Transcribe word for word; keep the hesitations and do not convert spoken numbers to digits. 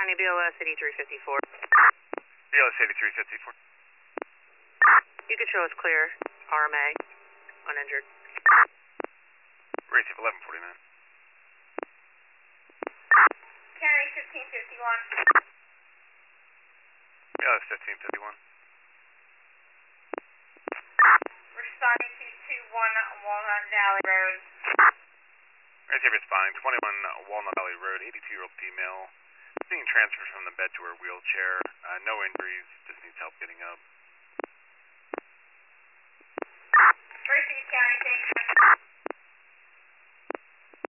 County B O S eighty-three fifty-four. B O S eighty-three fifty-four. You could show us clear, R M A, uninjured. Receive eleven forty-nine. County fifteen fifty-one. B O S fifteen fifty-one. Responding to two one Walnut Valley Road. Receive responding, twenty-one Walnut Valley Road, eighty-two-year-old female, being transferred from the bed to her wheelchair. Uh, no injuries, just needs help getting up. Receive County, thank you.